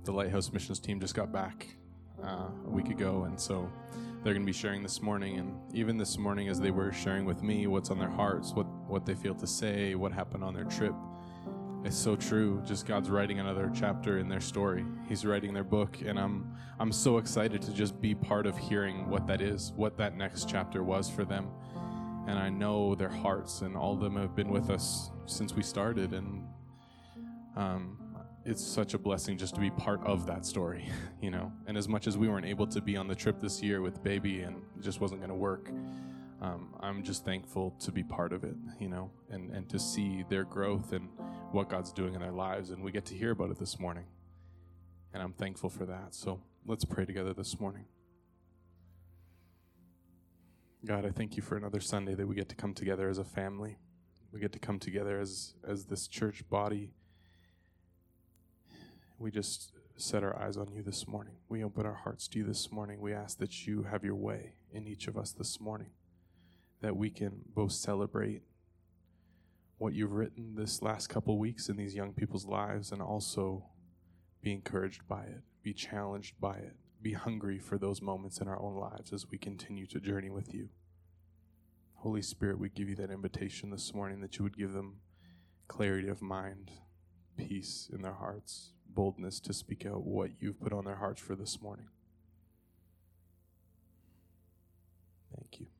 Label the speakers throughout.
Speaker 1: The Lighthouse Missions team just got back a week ago, and so they're going to be sharing this morning. And even this morning, as they were sharing with me what's on their hearts, what they feel to say, what happened on their trip, it's so true. Just God's writing another chapter in their story. He's writing their book, and I'm so excited to just be part of hearing what that is, what that next chapter was for them. And I know their hearts, and all of them have been with us since we started, and it's such a blessing just to be part of that story, you know. And as much as we weren't able to be on the trip this year with baby and it just wasn't going to work, I'm just thankful to be part of it, you know, and to see their growth and what God's doing in their lives. And we get to hear about it this morning, and I'm thankful for that. So let's pray together this morning. God, I thank you for another Sunday that we get to come together as a family. We get to come together as this church body. We just set our eyes on you this morning. We open our hearts to you this morning. We ask that you have your way in each of us this morning, that we can both celebrate what you've written this last couple weeks in these young people's lives, and also be encouraged by it, be challenged by it, be hungry for those moments in our own lives as we continue to journey with you. Holy Spirit, we give you that invitation this morning, that you would give them clarity of mind, peace in their hearts, boldness to speak out what you've put on their hearts for this morning. Thank you.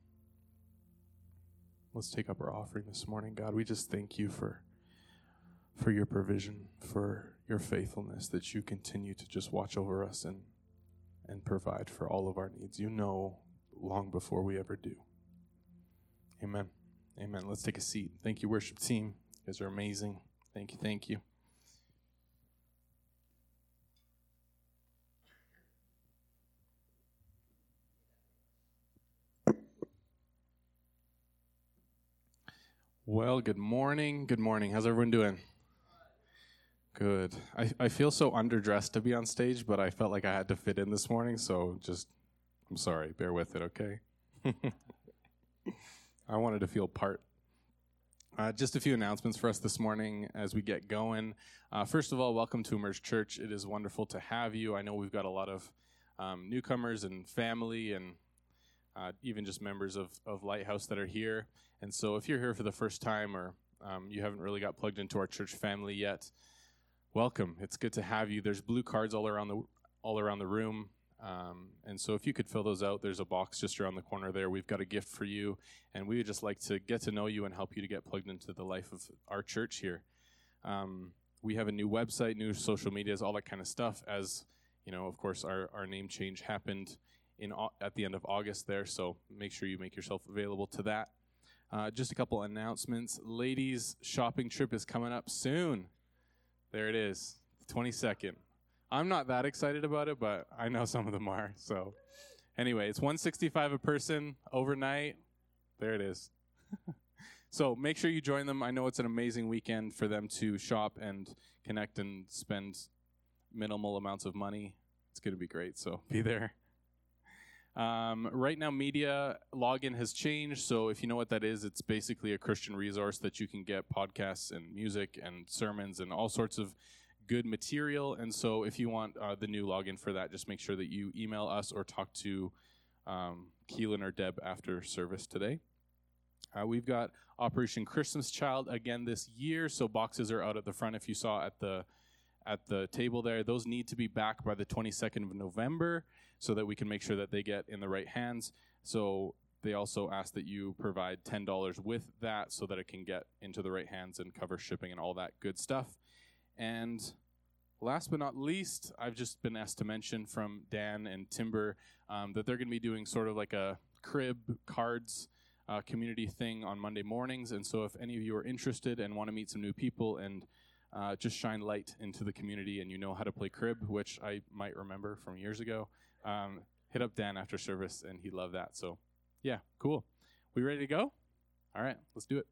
Speaker 1: Let's take up our offering this morning. God, we just thank you for your provision, for your faithfulness, that you continue to just watch over us and provide for all of our needs. You know long before we ever do. Amen. Amen. Let's take a seat. Thank you, worship team. You guys are amazing. Thank you. Thank you. Well, good morning. Good morning. How's everyone doing? Good. I feel so underdressed to be on stage, but I felt like I had to fit in this morning, so I'm sorry. Bear with it, okay? I wanted to feel part. Just a few announcements for us this morning as we get going. First of all, welcome to Emerge Church. It is wonderful to have you. I know we've got a lot of newcomers and family and even just members of Lighthouse that are here. And so if you're here for the first time, or you haven't really got plugged into our church family yet, welcome. It's good to have you. There's blue cards all around the room. And so if you could fill those out, there's a box just around the corner there. We've got a gift for you, and we would just like to get to know you and help you to get plugged into the life of our church here. We have a new website, new social medias, all that kind of stuff. As you know, of course, our name change happened at the end of August there, so make sure you make yourself available to that. Just a couple announcements. Ladies' shopping trip is coming up soon. There it is, the 22nd. I'm not that excited about it, but I know some of them are. So anyway, it's $165 a person overnight. There it is. So make sure you join them. I know it's an amazing weekend for them to shop and connect and spend minimal amounts of money. It's going to be great, so be there. Right now, media login has changed, so if you know what that is, it's basically a Christian resource that you can get podcasts and music and sermons and all sorts of good material. And so if you want the new login for that, just make sure that you email us or talk to Keelan or Deb after service today. We've got Operation Christmas Child again this year, so boxes are out at the front. If you saw at the table there, those need to be back by the 22nd of November so that we can make sure that they get in the right hands. So they also ask that you provide $10 with that so that it can get into the right hands and cover shipping and all that good stuff. And last but not least, I've just been asked to mention from Dan and Timber that they're going to be doing sort of like a crib cards community thing on Monday mornings. And so if any of you are interested and want to meet some new people and just shine light into the community and you know how to play crib, which I might remember from years ago, hit up Dan after service and he'd love that. So yeah, cool. We ready to go? All right, let's do it.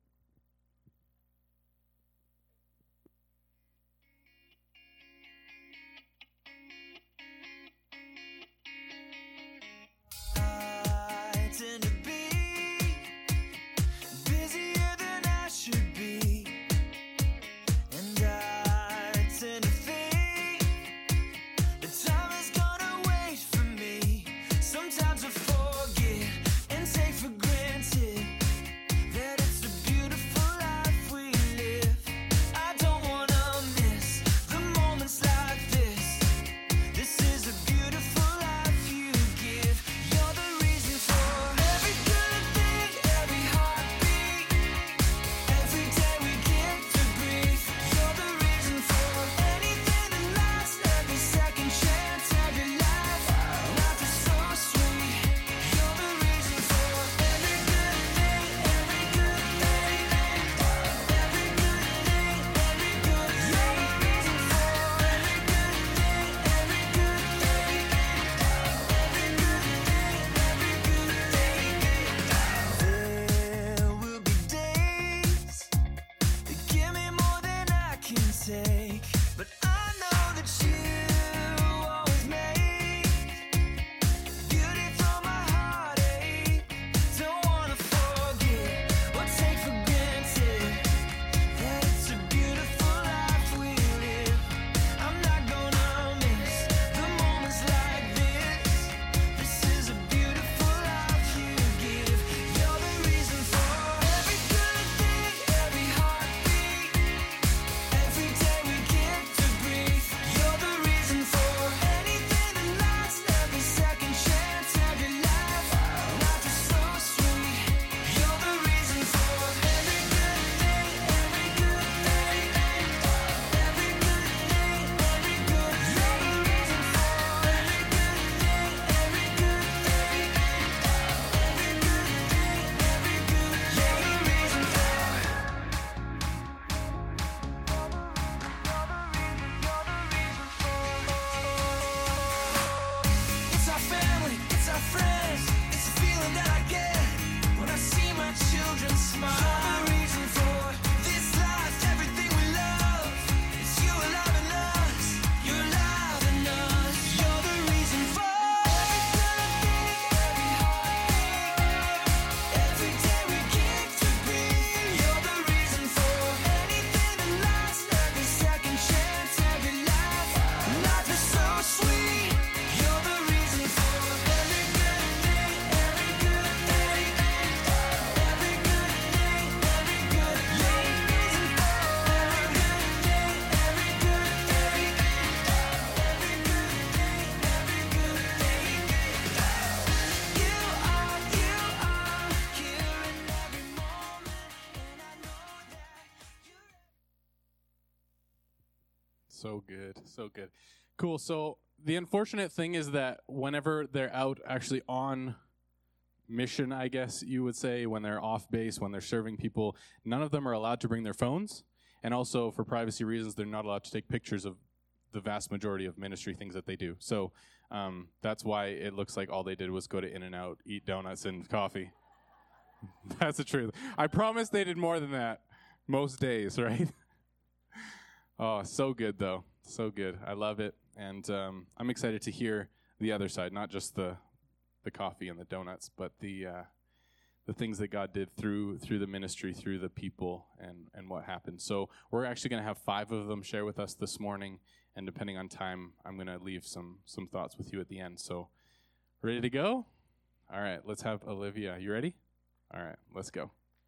Speaker 1: So good. So good. Cool. So the unfortunate thing is that whenever they're out actually on mission, I guess you would say, when they're off base, when they're serving people, none of them are allowed to bring their phones. And also, for privacy reasons, they're not allowed to take pictures of the vast majority of ministry things that they do. So that's why it looks like all they did was go to In-N-Out, eat donuts and coffee. That's the truth. I promise they did more than that most days, right? Oh, so good, though. So good. I love it. And I'm excited to hear the other side, not just the coffee and the donuts, but the things that God did through the ministry, through the people, and what happened. So we're actually going to have 5 of them share with us this morning, and depending on time, I'm going to leave some thoughts with you at the end. So ready to go? All right, let's have Olivia. You ready? All right, let's go.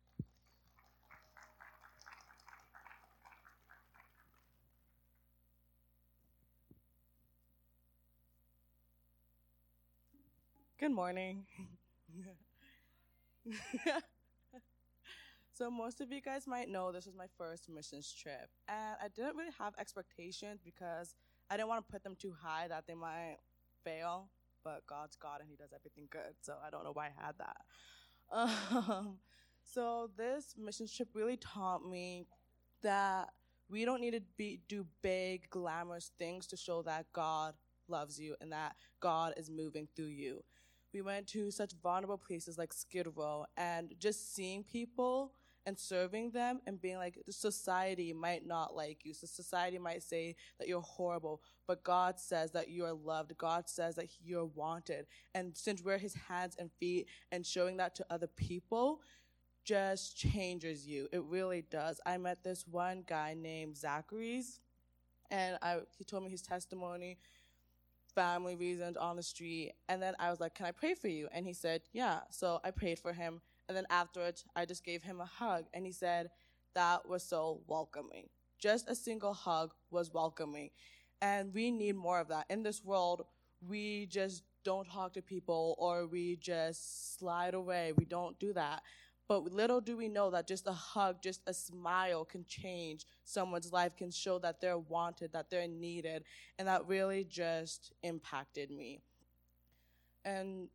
Speaker 2: Good morning. So most of you guys might know this was my first missions trip, and I didn't really have expectations because I didn't want to put them too high that they might fail, but God's God and he does everything good, so I don't know why I had that. So this missions trip really taught me that we don't need to do big, glamorous things to show that God loves you and that God is moving through you. We went to such vulnerable places like Skid Row, and just seeing people and serving them and being like, the society might not like you. So society might say that you're horrible, but God says that you're loved. God says that you're wanted. And since we're his hands and feet, and showing that to other people just changes you. It really does. I met this one guy named Zachary's, and he told me his testimony, family reasons, on the street. And then I was like, can I pray for you? And he said, yeah. So I prayed for him. And then afterwards, I just gave him a hug. And he said, that was so welcoming. Just a single hug was welcoming. And we need more of that. In this world, we just don't talk to people, or we just slide away. We don't do that. But little do we know that just a hug, just a smile can change someone's life, can show that they're wanted, that they're needed. And that really just impacted me. And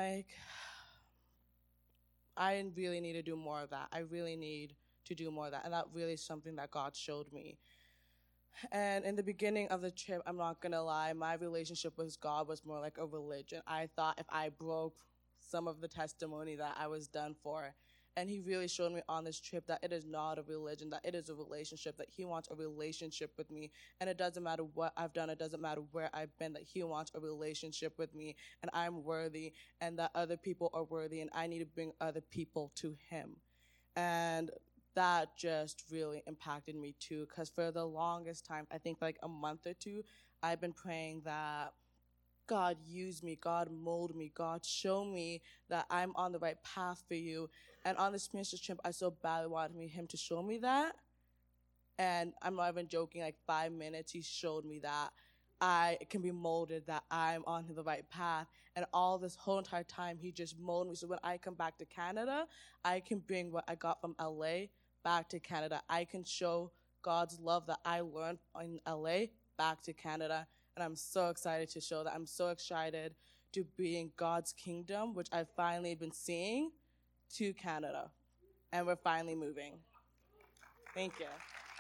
Speaker 2: I really need to do more of that. I really need to do more of that. And that really is something that God showed me. And in the beginning of the trip, I'm not going to lie, my relationship with God was more like a religion. I thought if I broke some of the testimony that I was done for. And he really showed me on this trip that it is not a religion, that it is a relationship, that he wants a relationship with me. And it doesn't matter what I've done, it doesn't matter where I've been, that he wants a relationship with me, and I'm worthy, and that other people are worthy, and I need to bring other people to him. And that just really impacted me too, because for the longest time, I think like a month or two, I've been praying that God use me, God mold me, God show me that I'm on the right path for you. And on this ministry trip, I so badly wanted him to show me that. And I'm not even joking, like 5 minutes, he showed me that I can be molded, that I'm on the right path. And all this whole entire time, he just molded me. So when I come back to Canada, I can bring what I got from LA back to Canada. I can show God's love that I learned in LA back to Canada. And I'm so excited to show that. I'm so excited to be in God's kingdom, which I've finally been seeing, to Canada. And we're finally moving. Thank you.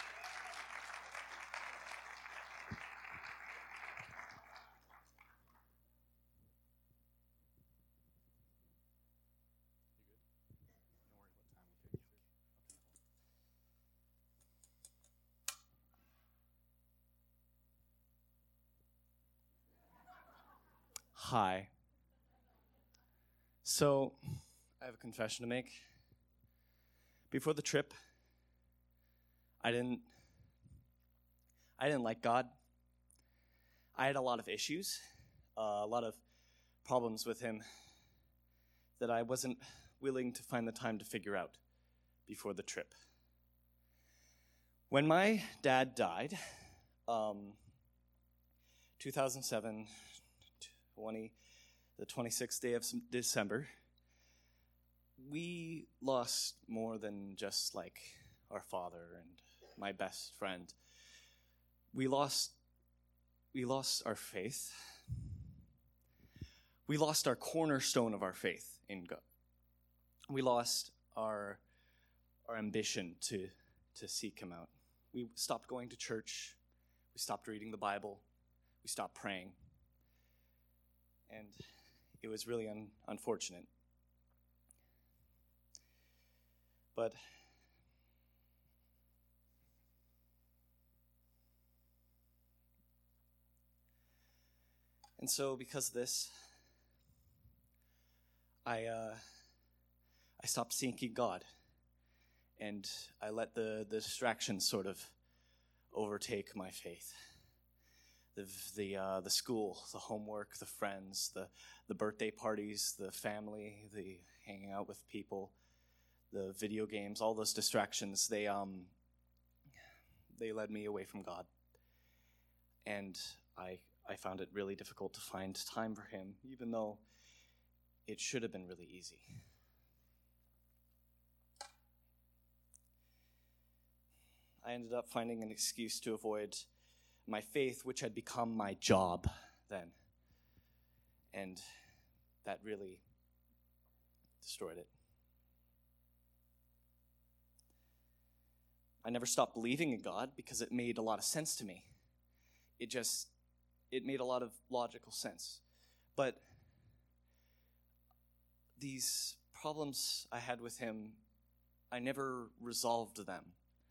Speaker 3: Hi. So, I have a confession to make. Before the trip, I didn't like God. I had a lot of issues, a lot of problems with him that I wasn't willing to find the time to figure out before the trip. When my dad died, 2007, the 26th day of December, we lost more than just like our father and my best friend. we lost our faith. We lost our cornerstone of our faith in God. We lost our ambition to seek him out. We stopped going to church. We stopped reading the Bible. We stopped praying. And it was really unfortunate. But and so because of this, I stopped seeking God, and I let the distractions sort of overtake my faith. The school, the homework, the friends, the birthday parties, the family, the hanging out with people, the video games, all those distractions, they led me away from God. And I found it really difficult to find time for him, even though it should have been really easy. I ended up finding an excuse to avoid my faith, which had become my job then. And that really destroyed it. I never stopped believing in God because it made a lot of sense to me. It made a lot of logical sense. But these problems I had with him, I never resolved them.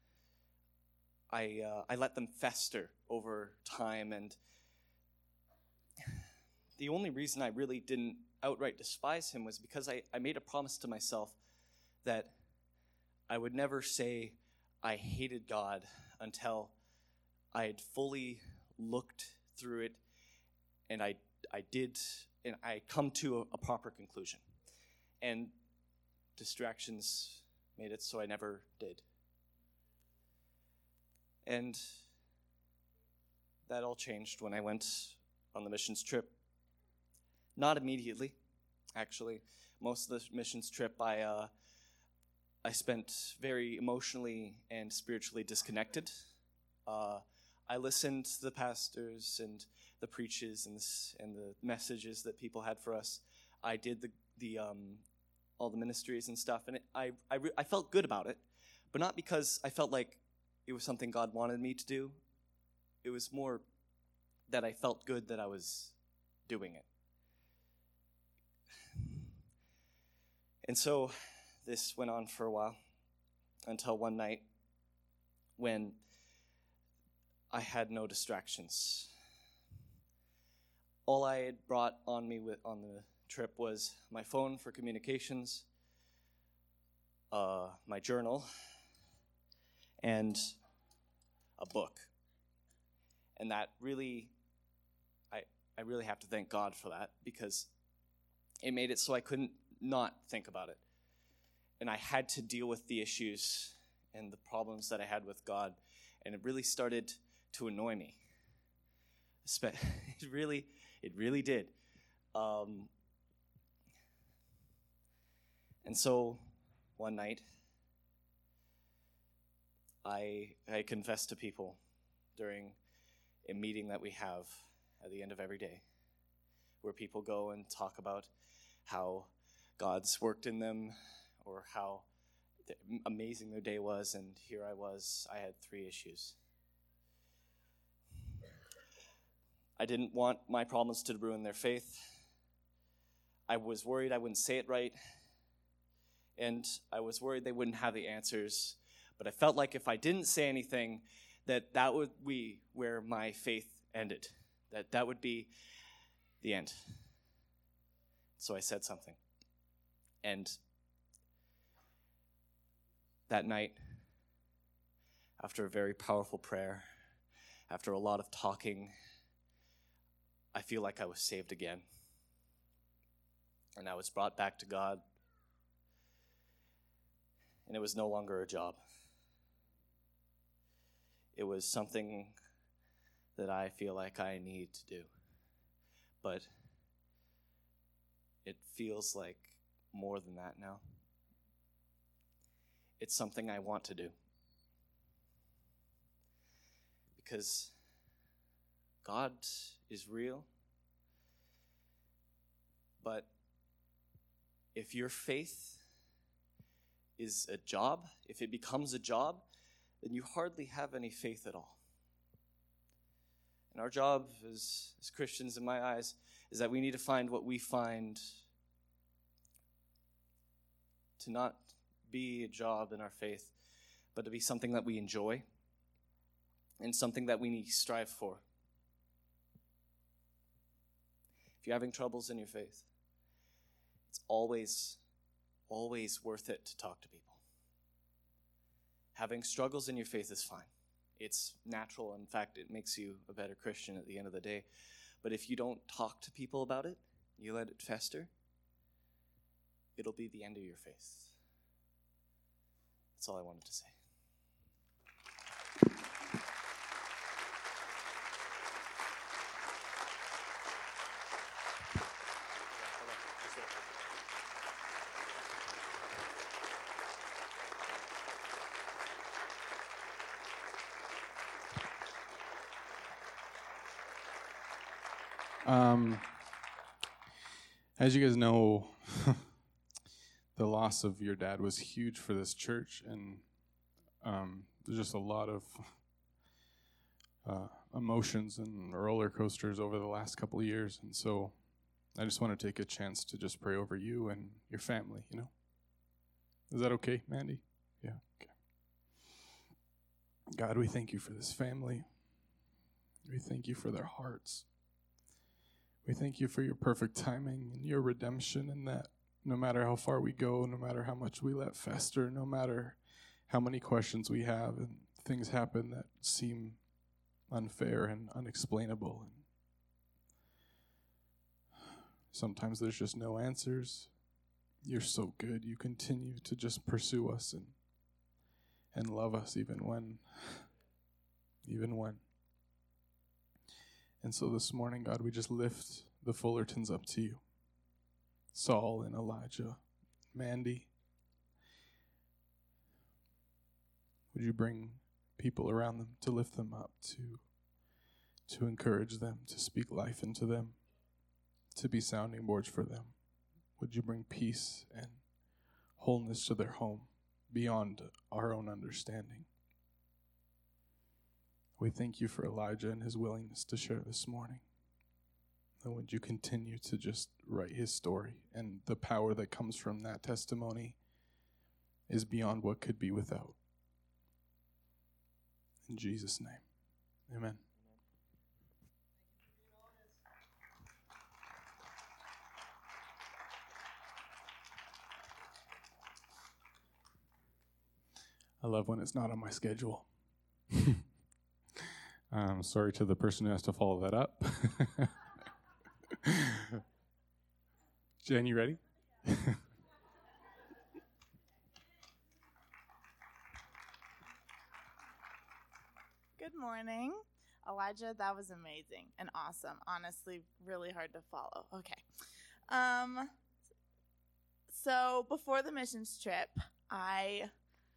Speaker 3: I let them fester over time, and the only reason I really didn't outright despise him was because I made a promise to myself that I would never say I hated God until I had fully looked through it and I come to a proper conclusion. And distractions made it so I never did. And that all changed when I went on the missions trip. Not immediately, actually. Most of the missions trip I spent very emotionally and spiritually disconnected. I listened to the pastors and the preaches and the messages that people had for us. I did all the ministries and stuff, and I felt good about it, but not because I felt like it was something God wanted me to do. It was more that I felt good that I was doing it. And so this went on for a while until one night when I had no distractions. All I had brought on me on the trip was my phone for communications, my journal, and a book. And that really, I really have to thank God for that, because it made it so I couldn't not think about it. And I had to deal with the issues and the problems that I had with God, and it really started to annoy me. It really did. And so one night, I confessed to people during a meeting that we have at the end of every day, where people go and talk about how God's worked in them or how amazing their day was, and here I had 3 issues. I didn't want my problems to ruin their faith. I was worried I wouldn't say it right, and I was worried they wouldn't have the answers. But I felt like if I didn't say anything, that would be where my faith ended, that would be the end. So I said something. And that night, after a very powerful prayer, after a lot of talking, I feel like I was saved again. And I was brought back to God. And it was no longer a job. It was something that I feel like I need to do. But it feels like more than that now. It's something I want to do. Because God is real. But if your faith is a job, if it becomes a job, then you hardly have any faith at all. And our job as Christians, in my eyes, is that we need to find what we find to not be a job in our faith, but to be something that we enjoy and something that we need to strive for. If you're having troubles in your faith, it's always worth it to talk to people. Having struggles in your faith is fine. It's natural. In fact, it makes you a better Christian at the end of the day. But if you don't talk to people about it, you let it fester, it'll be the end of your faith. That's all I wanted to say.
Speaker 1: As you guys know, the loss of your dad was huge for this church, and there's just a lot of emotions and roller coasters over the last couple of years, and so I just want to take a chance to just pray over you and your family, you know? Is that okay, Mandy? Yeah, okay. God, we thank you for this family. We thank you for their hearts. We thank you for your perfect timing and your redemption, and that no matter how far we go, no matter how much we let fester, no matter how many questions we have and things happen that seem unfair and unexplainable, and sometimes there's just no answers. You're so good. You continue to just pursue us and love us even when. And so this morning, God, we just lift the Fullertons up to you. Saul and Elijah, Mandy. Would you bring people around them to lift them up, to encourage them, to speak life into them, to be sounding boards for them? Would you bring peace and wholeness to their home beyond our own understanding? We thank you for Elijah and his willingness to share this morning. And would you continue to just write his story, and the power that comes from that testimony is beyond what could be without. In Jesus' name, amen. I love when it's not on my schedule. Sorry to the person who has to follow that up. Jen, you ready?
Speaker 4: Good morning. Elijah, that was amazing and awesome. Honestly, really hard to follow. Okay. So before the missions trip, I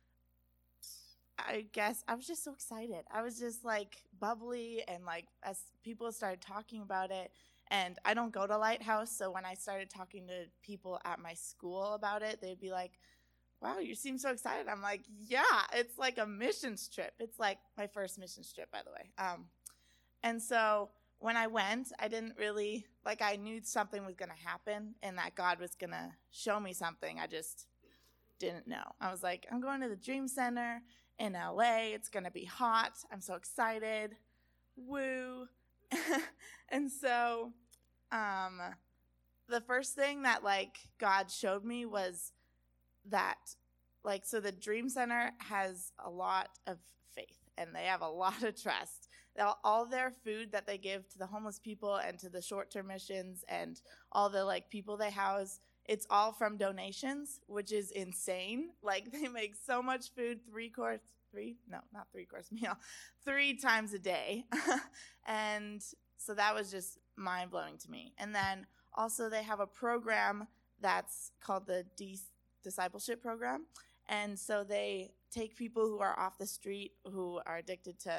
Speaker 4: guess I was just so excited. I was just like bubbly, and like as people started talking about it, and I don't go to Lighthouse, so when I started talking to people at my school about it, they'd be like, wow, you seem so excited. I'm like, yeah, it's like a missions trip. It's like my first missions trip, by the way. And so when I went, I didn't really, like, I knew something was going to happen and that God was going to show me something. I just didn't know. I was like, I'm going to the Dream Center in LA. It's going to be hot. I'm so excited. Woo. And so the first thing that, like, God showed me was that, like, so the Dream Center has a lot of faith and they have a lot of trust. All their food that they give to the homeless people and to the short-term missions and all the, like, people they house, it's all from donations, which is insane. Like, they make so much food, 3 times a day. And so that was just mind-blowing to me. And then also they have a program that's called the discipleship program. And so they take people who are off the street, who are addicted to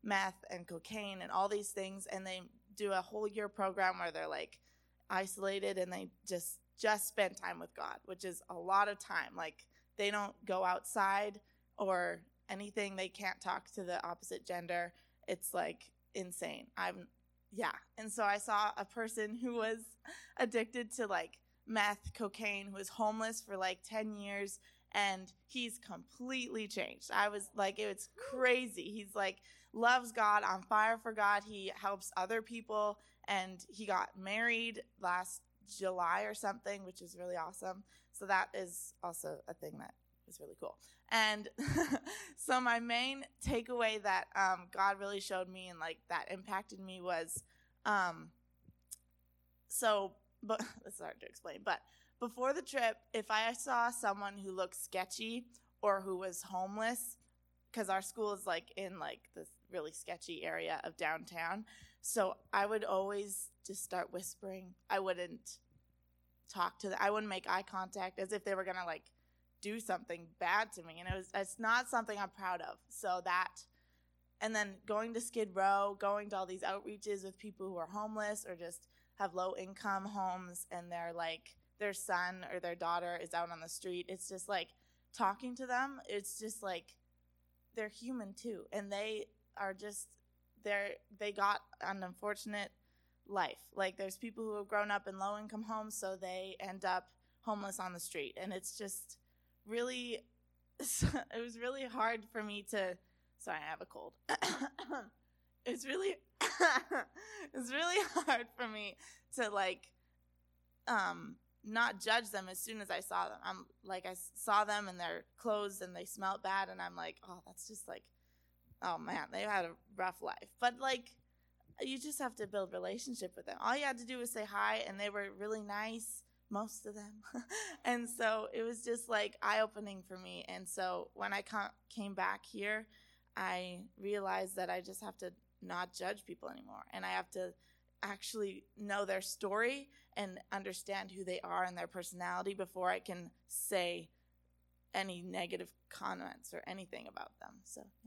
Speaker 4: meth and cocaine and all these things, and they do a whole year program where they're like isolated and they just spend time with God, which is a lot of time. Like, they don't go outside or anything. They can't talk to the opposite gender. It's like insane. And so I saw a person who was addicted to like meth, cocaine, who was homeless for like 10 years, and he's completely changed. I was like, it's crazy. He's like, loves God, on fire for God. He helps other people, and he got married last July or something, which is really awesome. So that is also a thing that is really cool. And so my main takeaway that God really showed me and like that impacted me was, but it's hard to explain, but before the trip, if I saw someone who looked sketchy or who was homeless, because our school is like in like this really sketchy area of downtown, so I would always just start whispering. I wouldn't talk to them. I wouldn't make eye contact as if they were gonna like do something bad to me, and it's not something I'm proud of. So that, and then going to Skid Row, going to all these outreaches with people who are homeless or just have low income homes, and they're like, their son or their daughter is out on the street. It's just like talking to them. It's just like they're human too, and they are just they got an unfortunate life. Like, there's people who have grown up in low income homes, so they end up homeless on the street, and it's just really it was really hard for me to. Sorry, I have a cold. It's really hard for me to like not judge them as soon as I saw them. I'm like, I saw them and their clothes and they smelled bad, and I'm like, oh, that's just like, oh man, they had a rough life. But like, you just have to build relationship with them. All you had to do was say hi, and they were really nice, most of them. And so it was just like eye-opening for me. And so when I came back here, I realized that I just have to not judge people anymore, and I have to actually know their story and understand who they are and their personality before I can say any negative comments or anything about them. So yeah.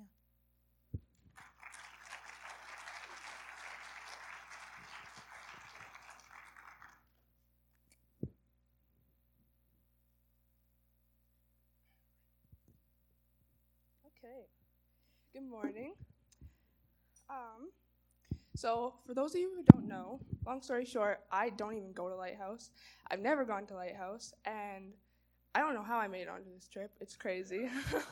Speaker 5: Okay. Good morning. So for those of you who don't know, long story short, I don't even go to Lighthouse. I've never gone to Lighthouse, and I don't know how I made it onto this trip. It's crazy.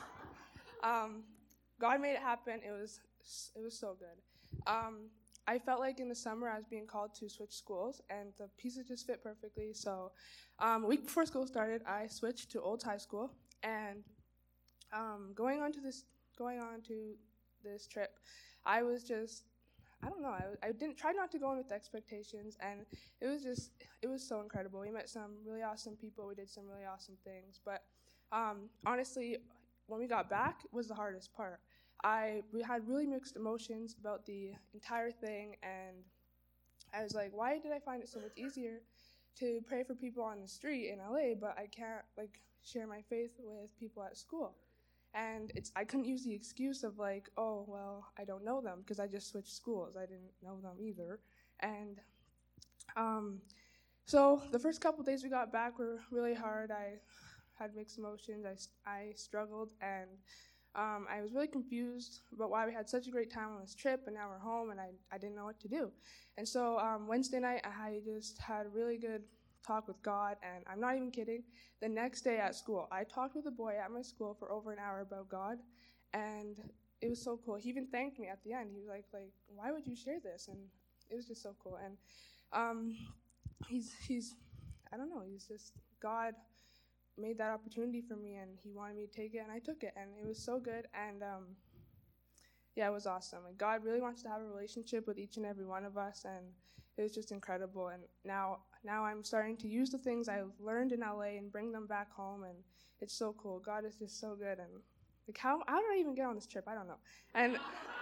Speaker 5: God made it happen. It was so good. I felt like in the summer I was being called to switch schools, and the pieces just fit perfectly. So a week before school started, I switched to Olds High School, and going on to this trip, I was just, I don't know, I didn't try not to go in with expectations, and it was so incredible. We met some really awesome people. We did some really awesome things, but honestly, when we got back, it was the hardest part. We had really mixed emotions about the entire thing, and I was like, why did I find it so much easier to pray for people on the street in LA, but I can't like share my faith with people at school? And I couldn't use the excuse of like, oh, well, I don't know them, because I just switched schools. I didn't know them either. And so the first couple days we got back were really hard. I had mixed emotions. I struggled, and I was really confused about why we had such a great time on this trip, and now we're home, and I didn't know what to do. And so Wednesday night, I just had a really good talk with God, and I'm not even kidding. The next day at school, I talked with a boy at my school for over an hour about God, and it was so cool. He even thanked me at the end. He was like, why would you share this? And it was just so cool. And he's I don't know, he's just, God made that opportunity for me, and he wanted me to take it, and I took it, and it was so good. And yeah, it was awesome. And God really wants to have a relationship with each and every one of us, and it was just incredible. And now I'm starting to use the things I've learned in LA and bring them back home, and it's so cool. God is just so good. And like, how did I even get on this trip? I don't know. And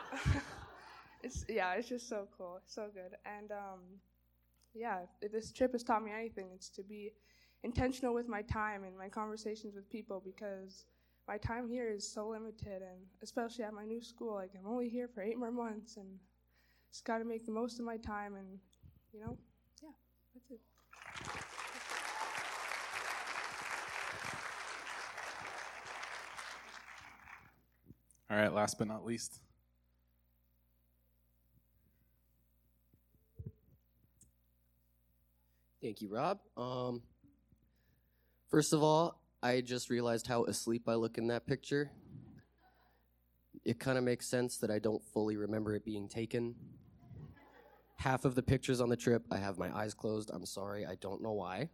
Speaker 5: it's just so cool, so good. And yeah, if this trip has taught me anything, it's to be intentional with my time and my conversations with people, because my time here is so limited, and especially at my new school, like I'm only here for 8 more months, and just got to make the most of my time, and yeah, that's it.
Speaker 1: All right, last but not least.
Speaker 6: Thank you, Rob. First of all, I just realized how asleep I look in that picture. It kind of makes sense that I don't fully remember it being taken. Half of the pictures on the trip, I have my eyes closed. I'm sorry, I don't know why.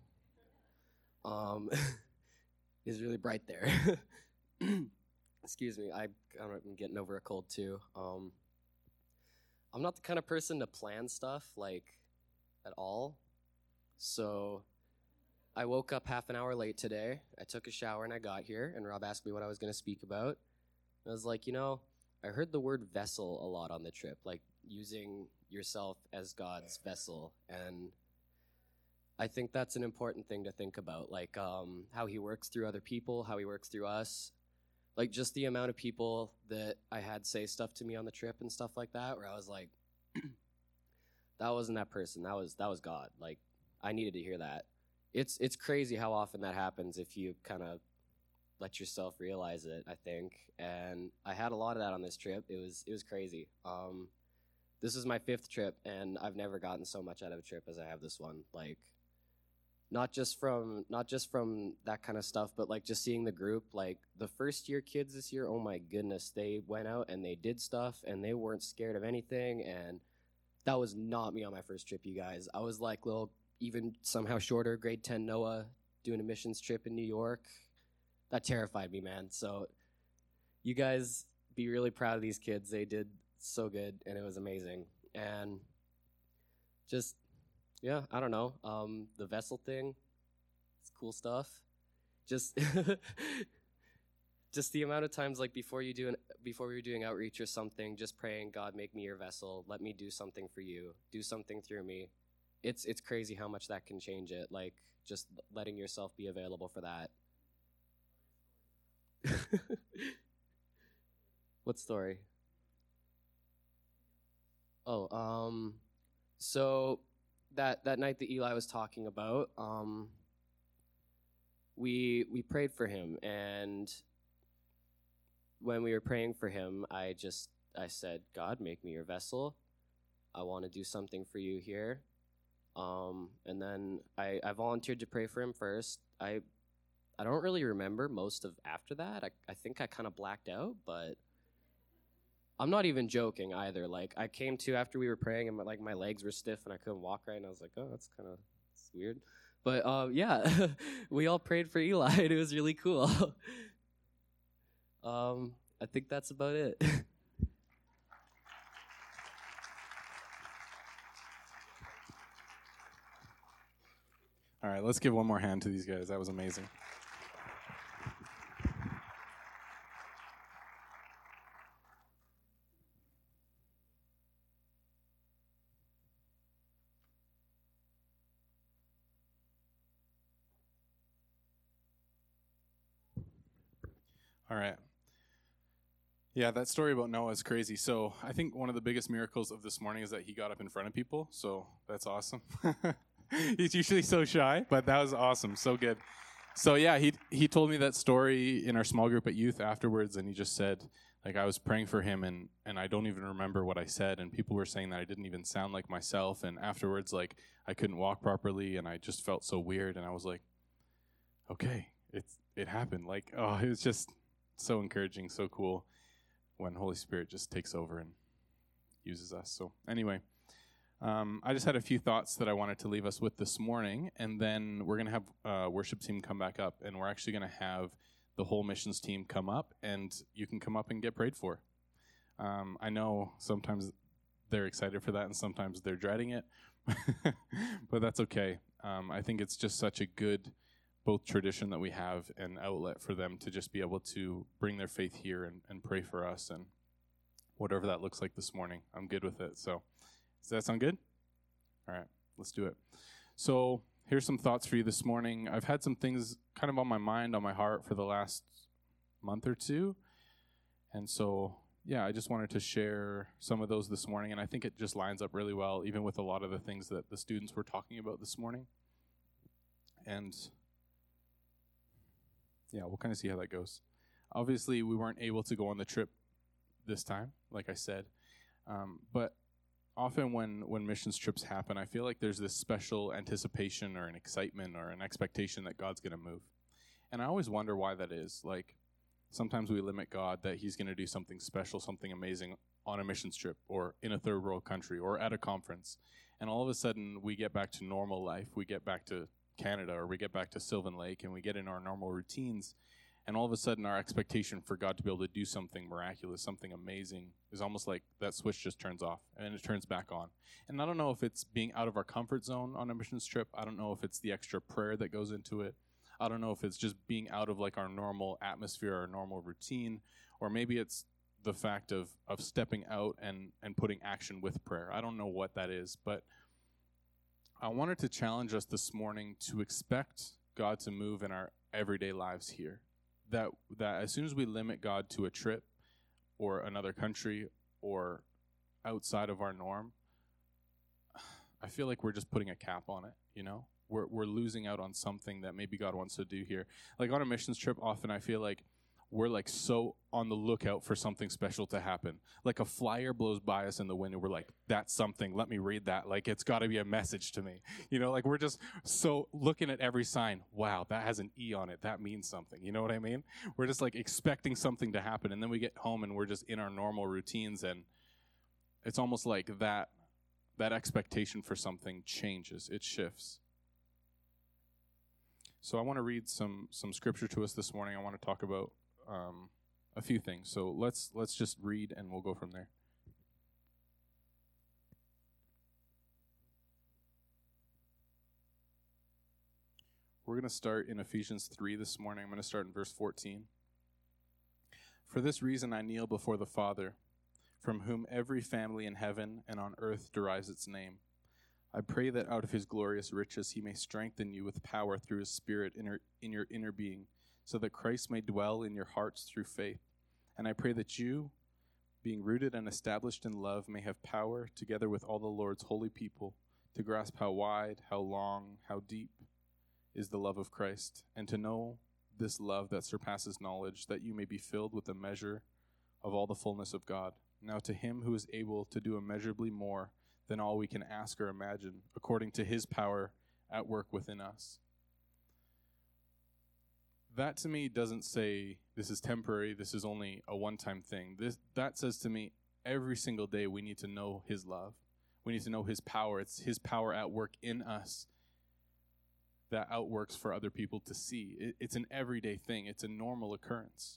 Speaker 6: It's really bright there. Excuse me, I'm getting over a cold too. I'm not the kind of person to plan stuff, like, at all. So I woke up half an hour late today. I took a shower and I got here, and Rob asked me what I was going to speak about. And I was like, I heard the word vessel a lot on the trip, like using yourself as God's vessel. And I think that's an important thing to think about, like how he works through other people, how he works through us. Like just the amount of people that I had say stuff to me on the trip and stuff like that, where I was like, that wasn't that person, that was God. Like, I needed to hear that. It's crazy how often that happens if you kind of let yourself realize it, I think. And I had a lot of that on this trip. It was crazy. This is my 5th trip, and I've never gotten so much out of a trip as I have this one. Like, not just from that kind of stuff, but like just seeing the group. Like the first year kids this year, oh my goodness, they went out and they did stuff, and they weren't scared of anything. And that was not me on my first trip, you guys. I was like little, even somehow shorter, grade 10 Noah, doing a missions trip in New York. That terrified me, man. So you guys be really proud of these kids. They did so good, and it was amazing. And just, yeah, I don't know. The vessel thing, it's cool stuff. Just just the amount of times, like before we were doing outreach or something, just praying, God, make me your vessel. Let me do something for you. Do something through me. It's crazy how much that can change it. Like just letting yourself be available for that. What story? Oh, so that night that Eli was talking about, we prayed for him, and when we were praying for him, I said, God, make me your vessel. I want to do something for you here. And then I volunteered to pray for him first. I don't really remember most of after that. I think I kind of blacked out, but I'm not even joking either. Like, I came to after we were praying, and my legs were stiff, and I couldn't walk right, and I was like, oh, that's weird. But, yeah, we all prayed for Eli, and it was really cool. I think that's about it.
Speaker 1: All right, let's give one more hand to these guys. That was amazing. All right. Yeah, that story about Noah is crazy. So I think one of the biggest miracles of this morning is that he got up in front of people. So that's awesome. He's usually so shy, but that was awesome. So good. So yeah, he told me that story in our small group at youth afterwards, and he just said, like, I was praying for him, and I don't even remember what I said, and people were saying that I didn't even sound like myself, and afterwards, like, I couldn't walk properly, and I just felt so weird, and I was like, okay, it happened. Like, oh, it was just so encouraging, so cool when Holy Spirit just takes over and uses us. So anyway, I just had a few thoughts that I wanted to leave us with this morning, and then we're going to have worship team come back up, and we're actually going to have the whole missions team come up, and you can come up and get prayed for. I know sometimes they're excited for that, and sometimes they're dreading it, but that's okay. I think it's just such a good both tradition that we have and outlet for them to just be able to bring their faith here and pray for us, and whatever that looks like this morning, I'm good with it. So does that sound good? All right, let's do it. So here's some thoughts for you this morning. I've had some things kind of on my mind, on my heart for the last month or two. And so, yeah, I just wanted to share some of those this morning, and I think it just lines up really well, even with a lot of the things that the students were talking about this morning. And yeah, we'll kind of see how that goes. Obviously, we weren't able to go on the trip this time, like I said, but often when missions trips happen, I feel like there's this special anticipation or an excitement or an expectation that God's going to move. And I always wonder why that is. Like, sometimes we limit God that he's going to do something special, something amazing on a missions trip or in a third world country or at a conference. And all of a sudden, we get back to normal life. We get back to Canada or we get back to Sylvan Lake and we get in our normal routines. And all of a sudden, our expectation for God to be able to do something miraculous, something amazing, is almost like that switch just turns off and it turns back on. And I don't know if it's being out of our comfort zone on a missions trip. I don't know if it's the extra prayer that goes into it. I don't know if it's just being out of like our normal atmosphere, our normal routine, or maybe it's the fact of stepping out and putting action with prayer. I don't know what that is, but I wanted to challenge us this morning to expect God to move in our everyday lives here. That as soon as we limit God to a trip or another country or outside of our norm, I feel like we're just putting a cap on it, you know? We're losing out on something that maybe God wants to do here. Like on a missions trip, often I feel like we're like so on the lookout for something special to happen. Like a flyer blows by us in the wind and we're like, that's something, let me read that. Like it's got to be a message to me. You know, like we're just so looking at every sign. Wow, that has an E on it. That means something. You know what I mean? We're just like expecting something to happen. And then we get home and we're just in our normal routines. And it's almost like that expectation for something changes. It shifts. So I want to read some scripture to us this morning. I want to talk about a few things. So let's just read and we'll go from there. We're going to start in Ephesians 3 this morning. I'm going to start in verse 14. For this reason I kneel before the Father, from whom every family in heaven and on earth derives its name. I pray that out of his glorious riches he may strengthen you with power through his Spirit in your inner being, so that Christ may dwell in your hearts through faith. And I pray that you, being rooted and established in love, may have power, together with all the Lord's holy people, to grasp how wide, how long, how deep is the love of Christ, and to know this love that surpasses knowledge, that you may be filled with the measure of all the fullness of God. Now to him who is able to do immeasurably more than all we can ask or imagine, according to his power at work within us. That to me doesn't say this is temporary, this is only a one-time thing. That says to me every single day we need to know his love. We need to know his power. It's his power at work in us that outworks for other people to see. It's an everyday thing. It's a normal occurrence.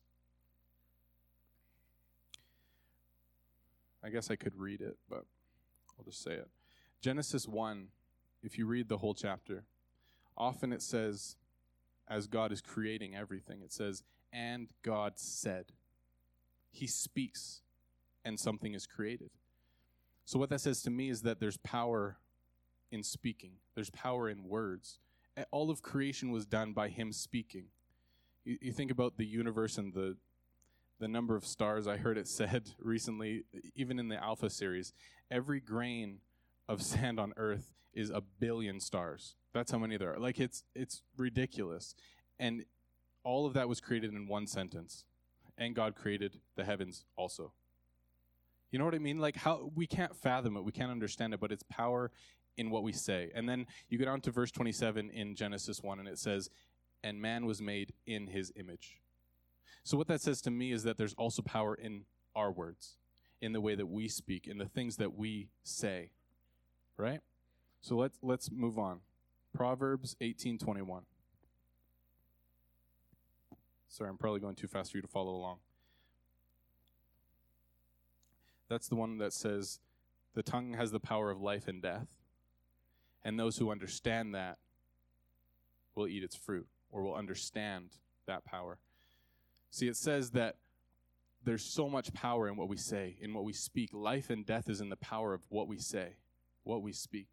Speaker 1: I guess I could read it, but I'll just say it. Genesis 1, if you read the whole chapter, often it says, as God is creating everything, it says, and God said. He speaks, and something is created. So what that says to me is that there's power in speaking. There's power in words. All of creation was done by him speaking. You think about the universe and the number of stars. I heard it said recently, even in the Alpha series, every grain of sand on Earth is 1 billion stars. That's how many there are. Like it's ridiculous. And all of that was created in one sentence. And God created the heavens also. You know what I mean? Like how we can't fathom it, we can't understand it, but it's power in what we say. And then you go down to verse 27 in Genesis 1 and it says, and man was made in his image. So what that says to me is that there's also power in our words, in the way that we speak, in the things that we say, right? So let's move on. Proverbs 18:21. Sorry, I'm probably going too fast for you to follow along. That's the one that says, the tongue has the power of life and death, and those who understand that will eat its fruit, or will understand that power. See, it says that there's so much power in what we say, in what we speak. Life and death is in the power of what we say, what we speak.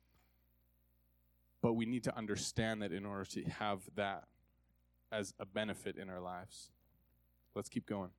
Speaker 1: But we need to understand that in order to have that as a benefit in our lives. Let's keep going.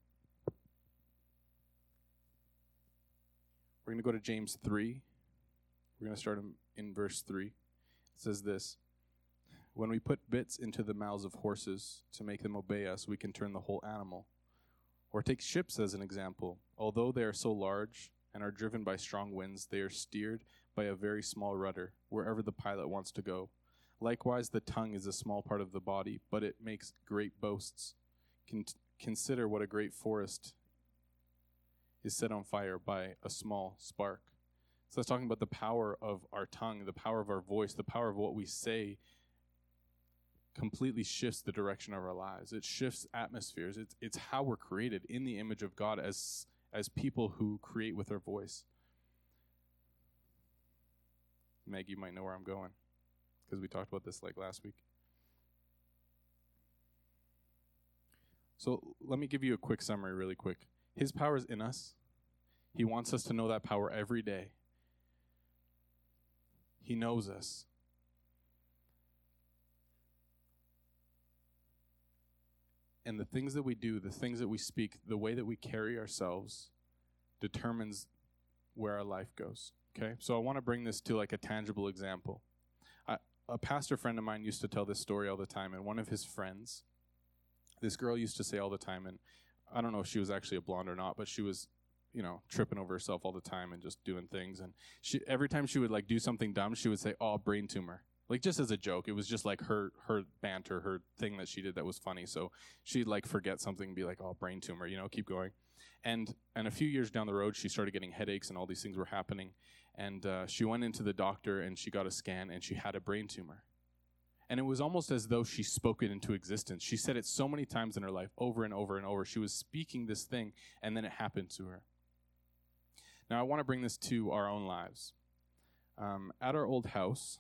Speaker 1: We're going to go to James 3. We're going to start in verse 3. It says this: when we put bits into the mouths of horses to make them obey us, we can turn the whole animal. Or take ships as an example. Although they are so large and are driven by strong winds, they are steered by a very small rudder, wherever the pilot wants to go. Likewise, the tongue is a small part of the body, but it makes great boasts. Consider what a great forest is set on fire by a small spark. So that's talking about the power of our tongue, the power of our voice, the power of what we say completely shifts the direction of our lives. It shifts atmospheres. It's how we're created in the image of God as people who create with their voice. Meg, you might know where I'm going because we talked about this like last week. So let me give you a quick summary really quick. His power is in us. He wants us to know that power every day. He knows us. And the things that we do, the things that we speak, the way that we carry ourselves determines where our life goes. Okay? So I want to bring this to like a tangible example. A pastor friend of mine used to tell this story all the time, and one of his friends, this girl used to say all the time, and I don't know if she was actually a blonde or not, but she was, tripping over herself all the time and just doing things. And she, every time she would like do something dumb, she would say, "Oh, brain tumor." Like just as a joke. It was just like her banter, her thing that she did that was funny. So she'd like forget something and be like, "Oh, brain tumor," keep going. And a few years down the road, she started getting headaches and all these things were happening. And she went into the doctor and she got a scan and she had a brain tumor. And it was almost as though she spoke it into existence. She said it so many times in her life, over and over and over. She was speaking this thing, and then it happened to her. Now, I want to bring this to our own lives. At our old house,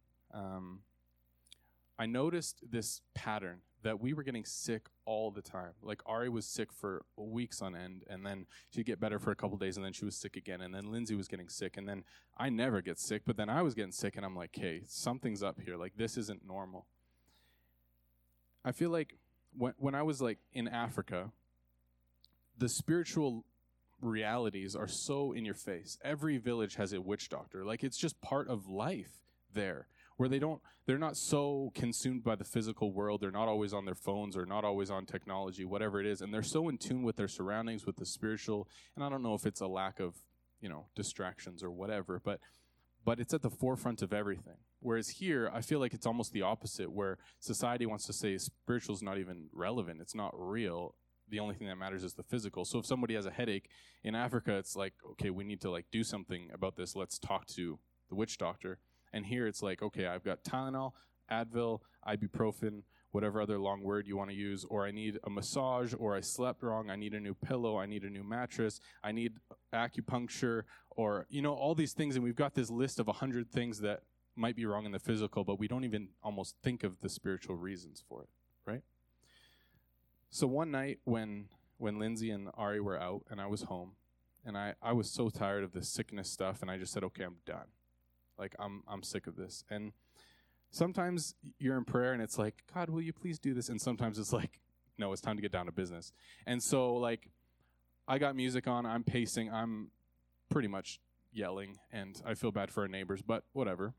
Speaker 1: I noticed this pattern that we were getting sick all the time. Like Ari was sick for weeks on end, and then she'd get better for a couple days, and then she was sick again, and then Lindsay was getting sick, and then I never get sick, but then I was getting sick, and I'm like, hey, something's up here. Like, this isn't normal. I feel like when I was like in Africa, the spiritual realities are so in your face. Every village has a witch doctor. Like, it's just part of life there, where they're not so consumed by the physical world. They're not always on their phones or not always on technology, whatever it is. And they're so in tune with their surroundings, with the spiritual. And I don't know if it's a lack of, distractions or whatever, but it's at the forefront of everything. Whereas here, I feel like it's almost the opposite, where society wants to say spiritual is not even relevant. It's not real. The only thing that matters is the physical. So if somebody has a headache in Africa, it's like, okay, we need to like do something about this. Let's talk to the witch doctor. And here it's like, okay, I've got Tylenol, Advil, ibuprofen, whatever other long word you want to use, or I need a massage, or I slept wrong, I need a new pillow, I need a new mattress, I need acupuncture, or, all these things. And we've got this list of 100 things that might be wrong in the physical, but we don't even almost think of the spiritual reasons for it, right? So one night when Lindsay and Ari were out and I was home, and I was so tired of this sickness stuff, and I just said, okay, I'm done. Like, I'm sick of this. And sometimes you're in prayer and it's like, God, will you please do this? And sometimes it's like, no, it's time to get down to business. And so, like, I got music on, I'm pacing, I'm pretty much yelling, and I feel bad for our neighbors, but whatever.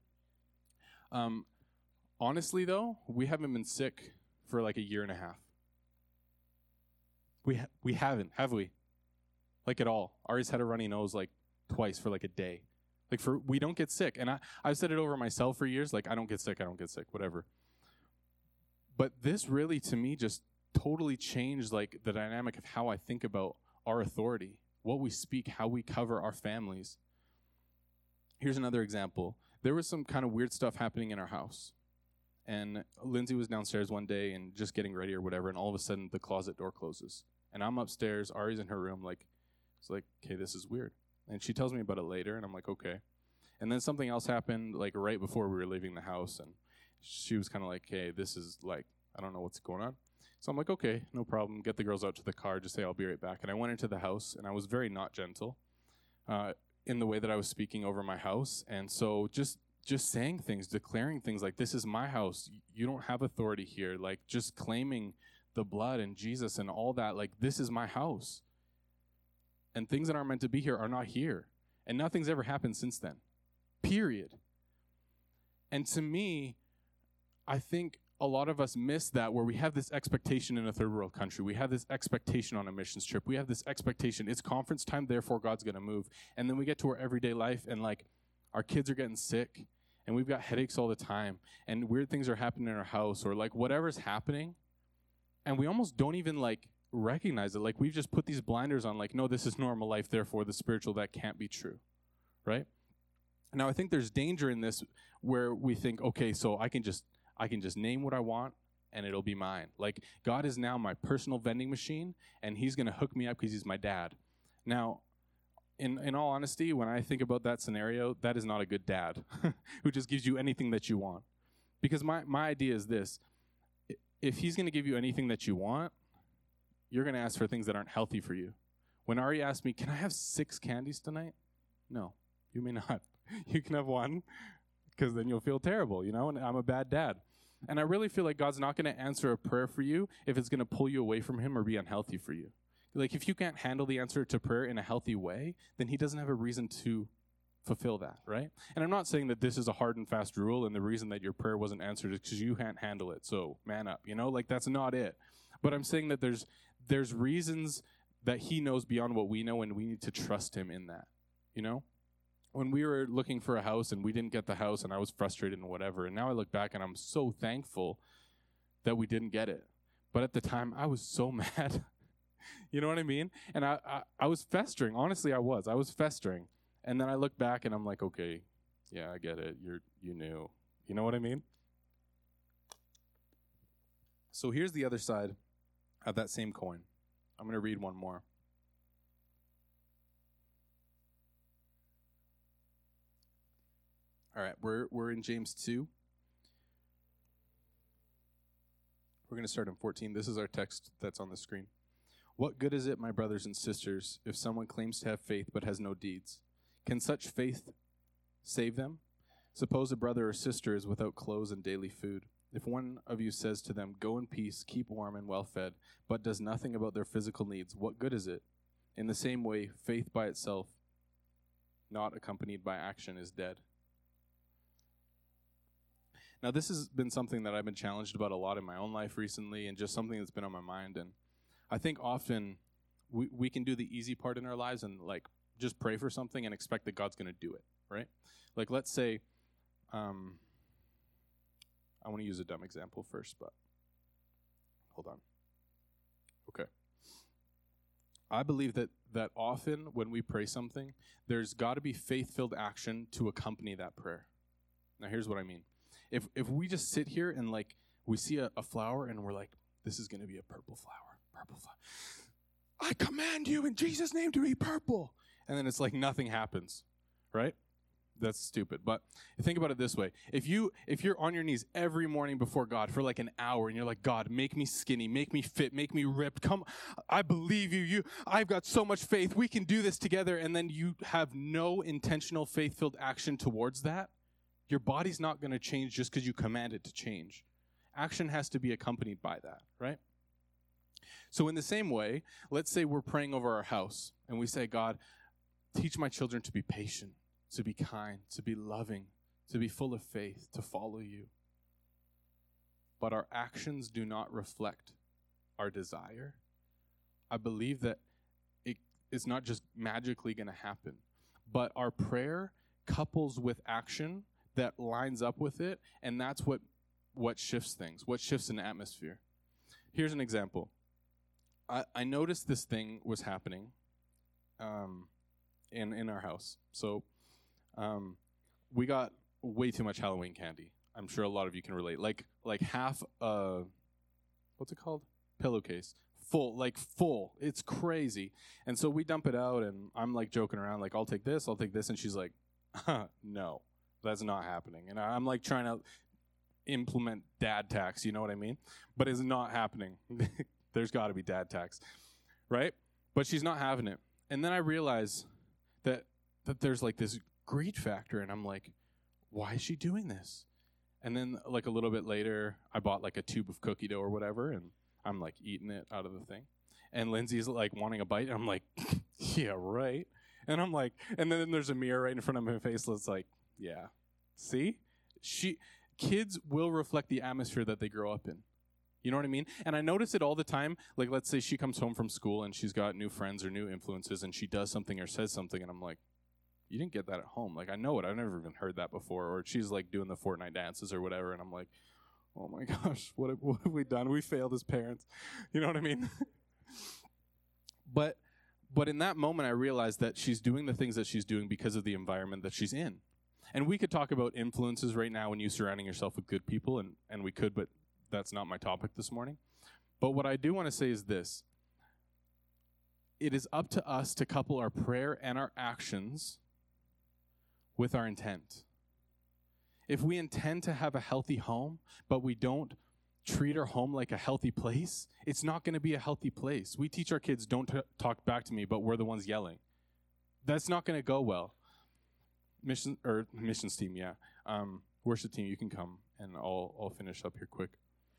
Speaker 1: Honestly, though, we haven't been sick for like a year and a half. We haven't, have we? Like, at all. Ari's had a runny nose like twice for like a day. Like, we don't get sick. And I've said it over myself for years, like, I don't get sick, whatever. But this really, to me, just totally changed, like, the dynamic of how I think about our authority, what we speak, how we cover our families. Here's another example. There was some kind of weird stuff happening in our house. And Lindsay was downstairs one day and just getting ready or whatever, and all of a sudden, the closet door closes. And I'm upstairs, Ari's in her room, like, it's like, okay, this is weird. And she tells me about it later, and I'm like, okay. And then something else happened, like, right before we were leaving the house, and she was kind of like, hey, this is, like, I don't know what's going on. So I'm like, okay, no problem. Get the girls out to the car. Just say, I'll be right back. And I went into the house, and I was very not gentle in the way that I was speaking over my house. And so just saying things, declaring things like, this is my house. You don't have authority here. Like, just claiming the blood and Jesus and all that, like, this is my house. And things that aren't meant to be here are not here. And nothing's ever happened since then. Period. And to me, I think a lot of us miss that, where we have this expectation in a third world country. We have this expectation on a missions trip. We have this expectation. It's conference time, therefore God's going to move. And then we get to our everyday life, and like, our kids are getting sick, and we've got headaches all the time, and weird things are happening in our house, or like whatever's happening, and we almost don't even like recognize it. Like, we've just put these blinders on, like, no, this is normal life, therefore the spiritual, that can't be true, right? Now, I think there's danger in this, where we think, okay, so I can just name what I want and it'll be mine. Like, God is now my personal vending machine, and he's going to hook me up because he's my dad. Now, in all honesty, when I think about that scenario, that is not a good dad who just gives you anything that you want. Because my idea is this: if he's going to give you anything that you want, you're going to ask for things that aren't healthy for you. When Ari asked me, can I have 6 candies tonight? No, you may not. You can have 1, because then you'll feel terrible, you know, and I'm a bad dad. And I really feel like God's not going to answer a prayer for you if it's going to pull you away from him or be unhealthy for you. Like, if you can't handle the answer to prayer in a healthy way, then he doesn't have a reason to fulfill that, right? And I'm not saying that this is a hard and fast rule, and the reason that your prayer wasn't answered is because you can't handle it, so man up, you know? Like, that's not it. But I'm saying that there's reasons that he knows beyond what we know, and we need to trust him in that, you know? When we were looking for a house and we didn't get the house, and I was frustrated and whatever, and now I look back and I'm so thankful that we didn't get it. But at the time, I was so mad. You know what I mean? And I was festering. Honestly, I was festering. And then I look back and I'm like, okay, yeah, I get it. You knew. You know what I mean? So here's the other side of that same coin. I'm going to read one more. All right, we're in James 2. We're going to start in 14. This is our text that's on the screen. What good is it, my brothers and sisters, if someone claims to have faith but has no deeds? Can such faith save them? Suppose a brother or sister is without clothes and daily food. If one of you says to them, go in peace, keep warm and well fed, but does nothing about their physical needs, what good is it? In the same way, faith by itself, not accompanied by action, is dead. Now, this has been something that I've been challenged about a lot in my own life recently, and just something that's been on my mind. And I think often we can do the easy part in our lives and, like, just pray for something and expect that God's going to do it, right? Like, let's say, I want to use a dumb example first, but hold on. Okay. I believe that often when we pray something, there's got to be faith-filled action to accompany that prayer. Now, here's what I mean. If we just sit here and, like, we see a flower and we're like, this is going to be a purple flower. I command you in Jesus' name to be purple. And then it's like nothing happens, right? That's stupid. But think about it this way. If you're on your knees every morning before God for like an hour and you're like, God, make me skinny, make me fit, make me ripped. Come, I believe you. I've got so much faith. We can do this together. And then you have no intentional faith-filled action towards that. Your body's not going to change just because you command it to change. Action has to be accompanied by that, right? So in the same way, let's say we're praying over our house and we say, God, teach my children to be patient, to be kind, to be loving, to be full of faith, to follow you. But our actions do not reflect our desire. I believe that it's not just magically going to happen, but our prayer couples with action that lines up with it, and that's what shifts things, what shifts an atmosphere. Here's an example. I noticed this thing was happening in our house. So we got way too much Halloween candy. I'm sure a lot of you can relate. Like half what's it called? Pillowcase. Full. It's crazy. And so we dump it out, and I'm like joking around, like, I'll take this, and she's like, no, that's not happening. And I'm like trying to implement dad tax, you know what I mean? But it's not happening. There's got to be dad tax, right? But she's not having it. And then I realize that there's like this greed factor, and I'm like, why is she doing this? And then like a little bit later, I bought like a tube of cookie dough or whatever, and I'm like eating it out of the thing. And Lindsay's like wanting a bite. And I'm like, yeah, right. And I'm like, and then there's a mirror right in front of my face. So it's like, yeah, see? Kids will reflect the atmosphere that they grow up in. You know what I mean? And I notice it all the time. Like, let's say she comes home from school and she's got new friends or new influences and she does something or says something. And I'm like, you didn't get that at home. Like, I know it. I've never even heard that before. Or she's like doing the Fortnite dances or whatever. And I'm like, oh my gosh, what have we done? We failed as parents. You know what I mean? But in that moment, I realized that she's doing the things that she's doing because of the environment that she's in. And we could talk about influences right now and you surrounding yourself with good people, and we could, but that's not my topic this morning. But what I do want to say is this. It is up to us to couple our prayer and our actions with our intent. If we intend to have a healthy home, but we don't treat our home like a healthy place, it's not going to be a healthy place. We teach our kids, don't talk back to me, but we're the ones yelling. That's not going to go well. Missions team, yeah. Worship team, you can come, and I'll finish up here quick.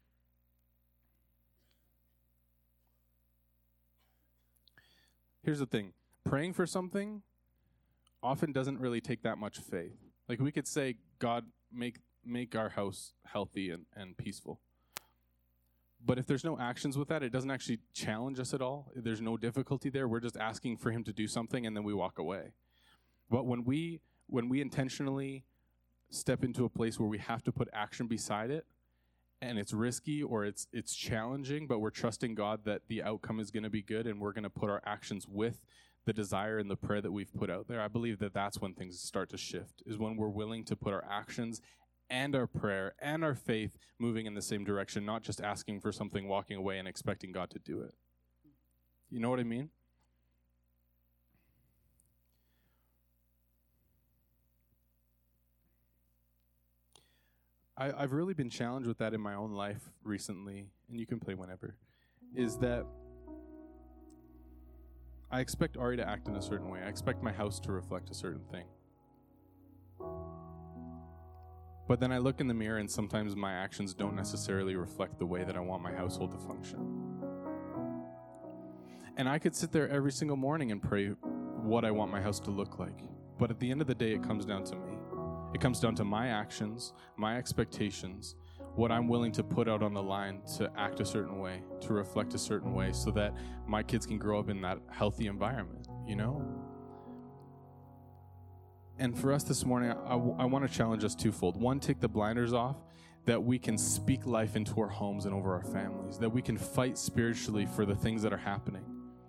Speaker 1: Here's the thing. Praying for something often doesn't really take that much faith. Like, we could say, God, make our house healthy and peaceful. But if there's no actions with that, it doesn't actually challenge us at all. There's no difficulty there. We're just asking for him to do something, and then we walk away. But when we intentionally step into a place where we have to put action beside it, and it's risky or it's challenging, but we're trusting God that the outcome is going to be good, and we're going to put our actions with the desire and the prayer that we've put out there, I believe that that's when things start to shift, is when we're willing to put our actions and our prayer and our faith moving in the same direction, not just asking for something, walking away, and expecting God to do it. You know what I mean? I've really been challenged with that in my own life recently, and you can play whenever, is that I expect Ari to act in a certain way. I expect my house to reflect a certain thing. But then I look in the mirror, and sometimes my actions don't necessarily reflect the way that I want my household to function. And I could sit there every single morning and pray what I want my house to look like. But at the end of the day, it comes down to me. It comes down to my actions, my expectations, what I'm willing to put out on the line to act a certain way, to reflect a certain way, so that my kids can grow up in that healthy environment, you know? And for us this morning, I want to challenge us twofold. One, take the blinders off, that we can speak life into our homes and over our families, that we can fight spiritually for the things that are happening.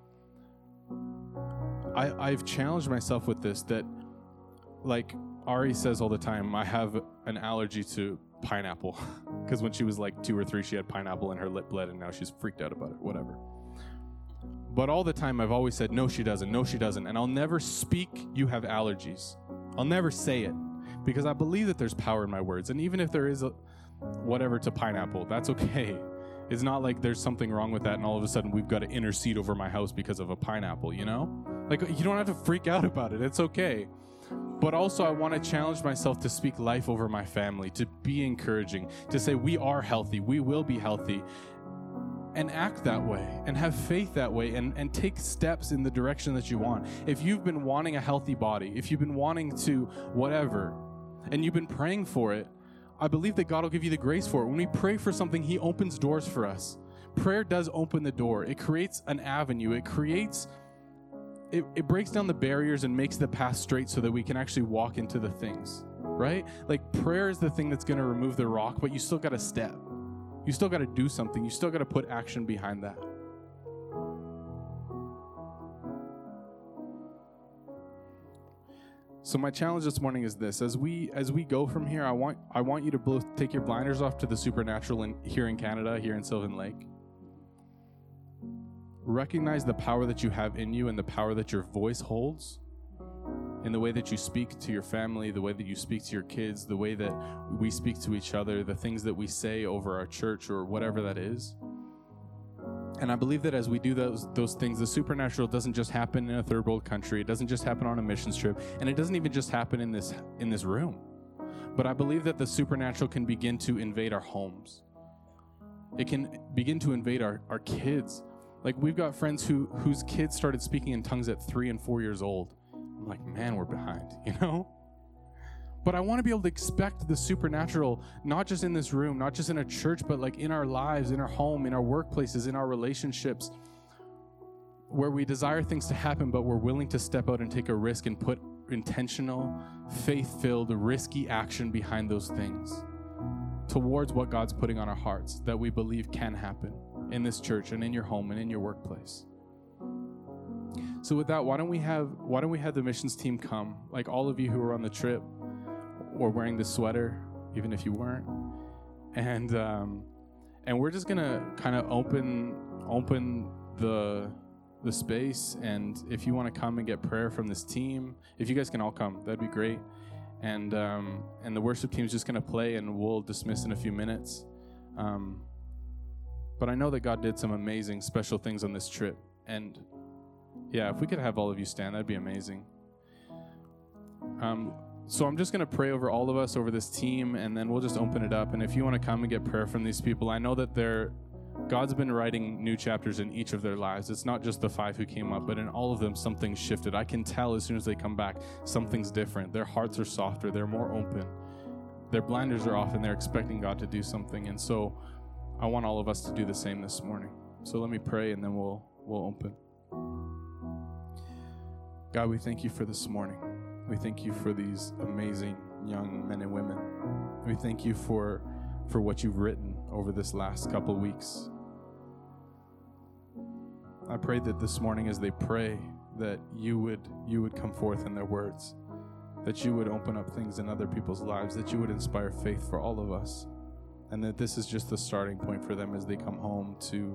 Speaker 1: I've challenged myself with this, that, like Ari says all the time, I have an allergy to pineapple, because when she was like 2 or 3, she had pineapple in her lip bled, and now she's freaked out about it, whatever. But all the time I've always said, no, she doesn't, and I'll never speak, you have allergies. I'll never say it, because I believe that there's power in my words, and even if there is a whatever to pineapple, that's okay. It's not like there's something wrong with that, and all of a sudden we've got to intercede over my house because of a pineapple, you know? Like, you don't have to freak out about it, it's okay. But also I want to challenge myself to speak life over my family, to be encouraging, to say we are healthy, we will be healthy, and act that way, and have faith that way, and take steps in the direction that you want. If you've been wanting a healthy body, if you've been wanting to whatever, and you've been praying for it, I believe that God will give you the grace for it. When we pray for something, he opens doors for us. Prayer does open the door. It creates an avenue. It breaks down the barriers and makes the path straight so that we can actually walk into the things, right? Like, prayer is the thing that's going to remove the rock, but you still got to step. You still got to do something. You still got to put action behind that. So my challenge this morning is this: as we go from here, I want you to both take your blinders off to the supernatural here in Canada, here in Sylvan Lake. Recognize the power that you have in you and the power that your voice holds in the way that you speak to your family, the way that you speak to your kids, the way that we speak to each other, the things that we say over our church or whatever that is. And I believe that as we do those things, the supernatural doesn't just happen in a third world country. It doesn't just happen on a missions trip. And it doesn't even just happen in this room. But I believe that the supernatural can begin to invade our homes. It can begin to invade our kids. Like, we've got friends whose kids started speaking in tongues at 3 and 4 years old. I'm like, man, we're behind, you know? But I want to be able to expect the supernatural, not just in this room, not just in a church, but like in our lives, in our home, in our workplaces, in our relationships, where we desire things to happen, but we're willing to step out and take a risk and put intentional, faith-filled, risky action behind those things towards what God's putting on our hearts that we believe can happen in this church and in your home and in your workplace. So with that, why don't we have the missions team come, like all of you who are on the trip or wearing the sweater, even if you weren't, and we're just gonna kind of open the space. And if you want to come and get prayer from this team, if you guys can all come, that'd be great. And the worship team is just gonna play, and we'll dismiss in a few minutes. But I know that God did some amazing, special things on this trip. And yeah, if we could have all of you stand, that'd be amazing. So I'm just going to pray over all of us, over this team, and then we'll just open it up. And if you want to come and get prayer from these people, I know that God's been writing new chapters in each of their lives. It's not just the 5 who came up, but in all of them, something's shifted. I can tell as soon as they come back, something's different. Their hearts are softer. They're more open. Their blinders are off, and they're expecting God to do something. And so I want all of us to do the same this morning. So let me pray, and then we'll open. God, we thank you for this morning. We thank you for these amazing young men and women. We thank you for what you've written over this last couple weeks. I pray that this morning as they pray, that you would come forth in their words, that you would open up things in other people's lives, that you would inspire faith for all of us, and that this is just the starting point for them as they come home to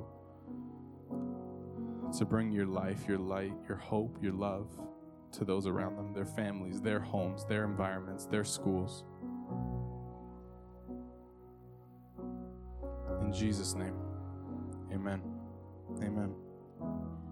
Speaker 1: bring your life, your light, your hope, your love to those around them, their families, their homes, their environments, their schools. In Jesus' name, amen. Amen.